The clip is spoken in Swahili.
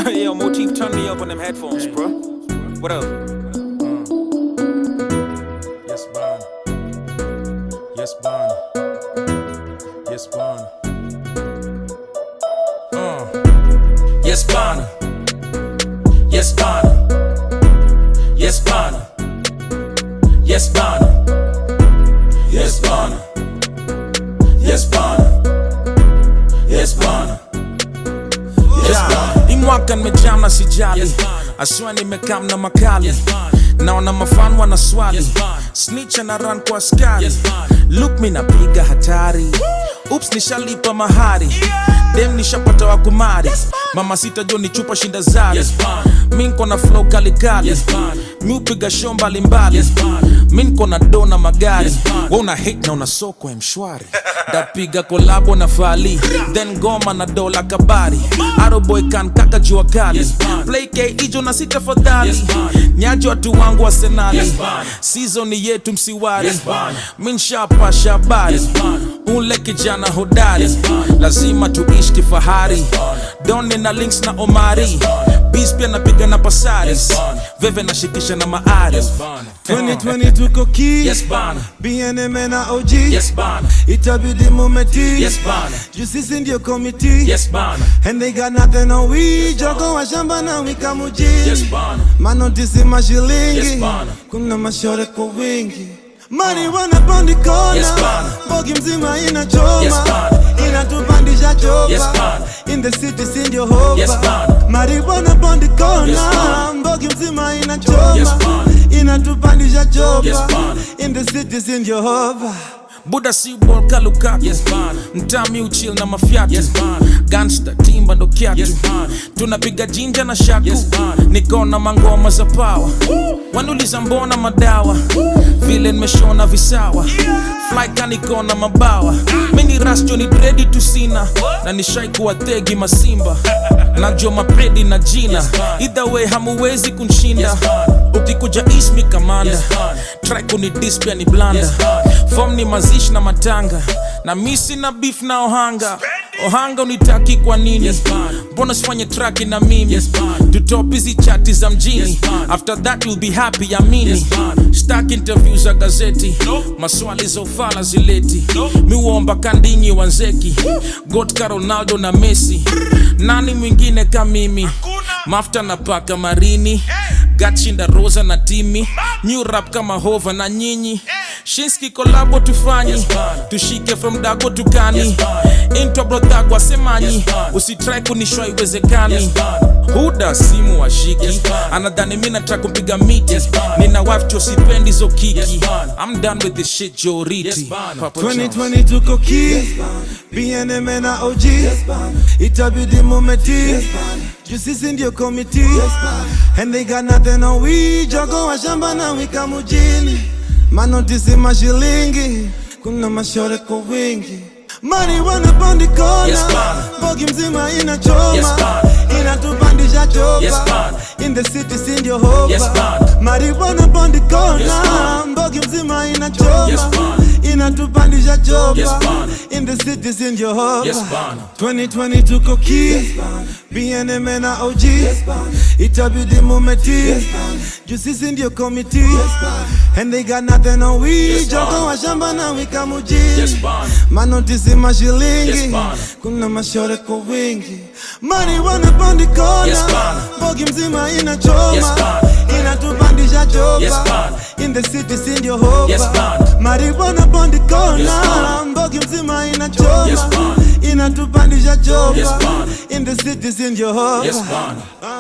Yo, Motif, turn me up on them headphones, bro. What up? Yes, Bana. Yes, Bana. Yes, Bana. Yes, Bana. Yes, Bana. Yes, Bana. Yes, Bana. Yes, Bana. Yes, Bana. Yes, Bana. Imwaka nimejam na sijali, aswa nimekam na makali, naona mafan wana swali, snitch na run kwa askari, look mi napiga hatari, oops nishalipa mahari, dem nishapata wa kumari, mama sita jo ni chupa shinda zari, mi nko na flow kali kali, mi upiga show mbali mbali, mi nko na do na magari, wewe una hate na una soko mshwari, dapiga kolabo na fali, then goma na dola kabari, Aro boy kan kaka jua kali, play K ijo na sita fadhali, nyajo watu wangu wa senali, season yetu msiwari, minshapa shabari, ule kijana hodari, lazima tuishi kifahari, Doni na links na Omari, Beast pia napiga na pasaris, Veve na shikisha na maari, 2020 tuko key, yes bana, BNM na OG, yes bana, itabidi mumeti, yes bana, Jusisi ndio committee, yes bana, and they got nothing on we, jogo wa shamba na wika mujini, yes bana, manotisi mashilingi, yes bana, kuna mashore kwa wingi, marijuana pondi kona, yes bana, bogi mzima inachoma, yes bana, inatupandisha chopa, yes bana, in the city sindio hopa, yes bana, marijuana pondi kona, yes bana, bogi mzima inachoma, yes bana, inatupandisha chopa, yes bana, in the city sindio hopa. Buda si ball kalukatu, yes bana, mtami uchill na mafiatu, yes bana, gangsta timba ndo kiatu, yes bana, tunapiga jinja na shaku, yes bana, niko na mangoma za power, wanuliza mbona madawa, vile nimeshona visawa, fly kaniko na mabawa, mini rasjo ni ready to sina, na nishai kuwa tegi masimba, najua mapredi na jina, either way hamuwezi kunshinda, ukikuja ismi kamanda, try kuni display ni blanda, form ni mazishi na matanga, na misi na beef na Ohanga unitaki kwa nini, mbona sifanye traki na mimi, tutop hizi chati za mjini, after that you'll be happy amini, stack interviews za gazeti, maswali za ufala zileti, miuomba kandinyi wanzeki, Gotka Ronaldo na Messi, nani mwingine kama mimi, Mafta na paka marini, Gatchinda Rosa na Timi, new rap kama Hova na nyinyi, Shinski kolabo tufanyi, tushike from Dago tukani, intro brotagwa semanyi, usitry kunishwa iwezekani, Huda simu wa shiki, anadhani mina try kumpiga miti, nina wife cho sipendi zo kiki, I'm done with this shit Joriti, 2020 tuko key, BNM na OG, itabidi mumeti, Jusisi ndio committee, and they got nothing on we, jogo wa shamba na wika mujini, manotisi mashilingi, kuna mashore kwa wingi, marijuana pondi kona, yes bana, bogi mzima inachoma, yes bana, inatupandisha chopa, yes bana, in the city sindio hopa, yes bana, marijuana pondi kona, yes bana, bogi mzima inachoma, yes bana, inatupandisha chopa, yes bana, in the city sindio hopa, yes bana, 2020 tuko key, BNM na OG, itabidi mumeti, Jusisi ndio committee, and they got nothing on we, jogo wa shamba na wika mujini, yes bana, manotisi mashilingi, yes bana, kuna mashore kwa wingi, marijuana pondi kona, yes bana, bogi mzima inachoma, yes bana, inatupandisha chopa, yes bana, in the city sindio hopa, yes bana, marijuana pondi kona, yes bana, bogi mzima inachoma, yes bana, inatupandisha chopa, yes bana, in the city sindio hopa, yes bana.